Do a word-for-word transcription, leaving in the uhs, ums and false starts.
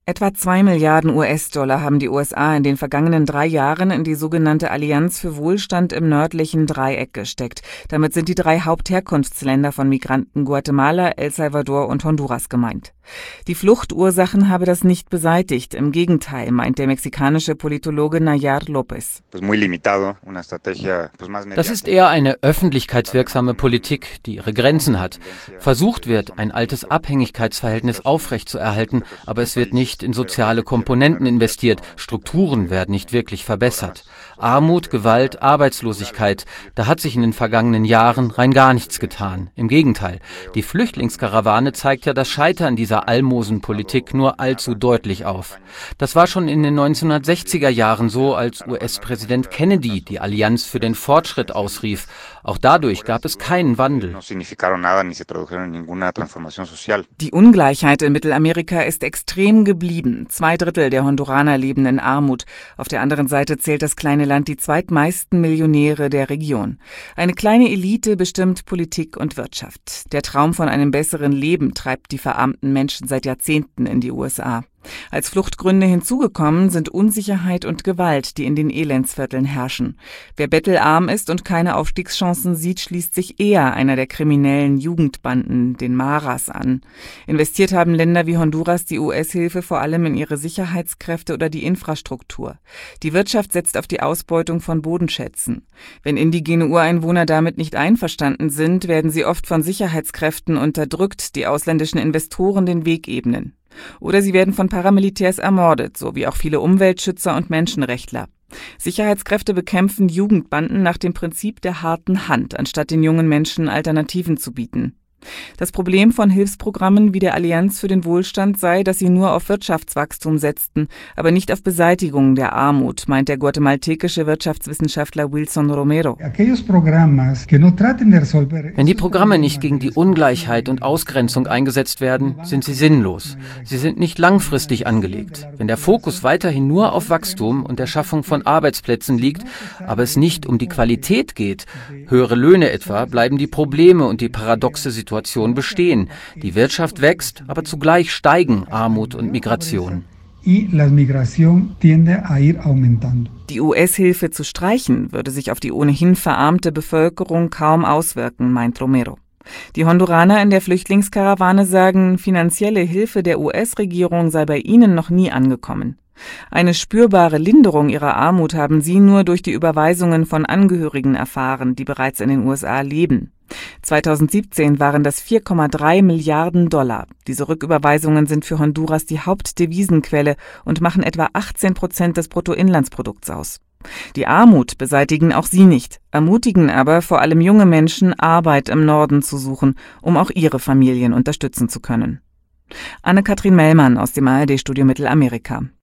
Etwa zwei Milliarden U S-Dollar haben die U S A in den vergangenen drei Jahren in die sogenannte Allianz für Wohlstand im nördlichen Dreieck gesteckt. Damit sind die drei Hauptherkunftsländer von Migranten Guatemala, El Salvador und Honduras gemeint. Die Fluchtursachen habe das nicht beseitigt. Im Gegenteil, meint der mexikanische Politologe Nayar López. Das ist eher eine öffentlichkeitswirksame Politik, die ihre Grenzen hat. Versucht wird, ein altes Abhängigkeitsverhältnis aufrechtzuerhalten, aber es wird nicht in soziale Komponenten investiert. Strukturen werden nicht wirklich verbessert. Armut, Gewalt, Arbeitslosigkeit, da hat sich in den vergangenen Jahren rein gar nichts getan. Im Gegenteil, die Flüchtlingskarawane zeigt ja das Scheitern dieser Almosenpolitik nur allzu deutlich auf. Das war schon in den neunzehnhundertsechziger Jahren so, als U S-Präsident Kennedy die Allianz für den Fortschritt ausrief. Auch dadurch gab es keinen Wandel. Die Ungleichheit in Mittelamerika ist extrem geblieben. Zwei Drittel der Honduraner leben in Armut. Auf der anderen Seite zählt das kleine Land die zweitmeisten Millionäre der Region. Eine kleine Elite bestimmt Politik und Wirtschaft. Der Traum von einem besseren Leben treibt die verarmten Menschen seit Jahrzehnten in die U S A. Als Fluchtgründe hinzugekommen sind Unsicherheit und Gewalt, die in den Elendsvierteln herrschen. Wer bettelarm ist und keine Aufstiegschancen sieht, schließt sich eher einer der kriminellen Jugendbanden, den Maras, an. Investiert haben Länder wie Honduras die U S-Hilfe vor allem in ihre Sicherheitskräfte oder die Infrastruktur. Die Wirtschaft setzt auf die Ausbeutung von Bodenschätzen. Wenn indigene Ureinwohner damit nicht einverstanden sind, werden sie oft von Sicherheitskräften unterdrückt, die ausländischen Investoren den Weg ebnen. Oder sie werden von Paramilitärs ermordet, so wie auch viele Umweltschützer und Menschenrechtler. Sicherheitskräfte bekämpfen Jugendbanden nach dem Prinzip der harten Hand, anstatt den jungen Menschen Alternativen zu bieten. Das Problem von Hilfsprogrammen wie der Allianz für den Wohlstand sei, dass sie nur auf Wirtschaftswachstum setzten, aber nicht auf Beseitigung der Armut, meint der guatemaltekische Wirtschaftswissenschaftler Wilson Romero. Wenn die Programme nicht gegen die Ungleichheit und Ausgrenzung eingesetzt werden, sind sie sinnlos. Sie sind nicht langfristig angelegt. Wenn der Fokus weiterhin nur auf Wachstum und der Schaffung von Arbeitsplätzen liegt, aber es nicht um die Qualität geht, höhere Löhne etwa, bleiben die Probleme und die paradoxe Situation bestehen. Die Wirtschaft wächst, aber zugleich steigen Armut und Migration. Die U S-Hilfe zu streichen, würde sich auf die ohnehin verarmte Bevölkerung kaum auswirken, meint Romero. Die Honduraner in der Flüchtlingskarawane sagen, finanzielle Hilfe der U S-Regierung sei bei ihnen noch nie angekommen. Eine spürbare Linderung ihrer Armut haben sie nur durch die Überweisungen von Angehörigen erfahren, die bereits in den U S A leben. zweitausendsiebzehn waren das vier Komma drei Milliarden Dollar. Diese Rücküberweisungen sind für Honduras die Hauptdevisenquelle und machen etwa achtzehn Prozent des Bruttoinlandsprodukts aus. Die Armut beseitigen auch sie nicht, ermutigen aber vor allem junge Menschen, Arbeit im Norden zu suchen, um auch ihre Familien unterstützen zu können. Anne-Kathrin Mellmann aus dem A R D-Studio Mittelamerika.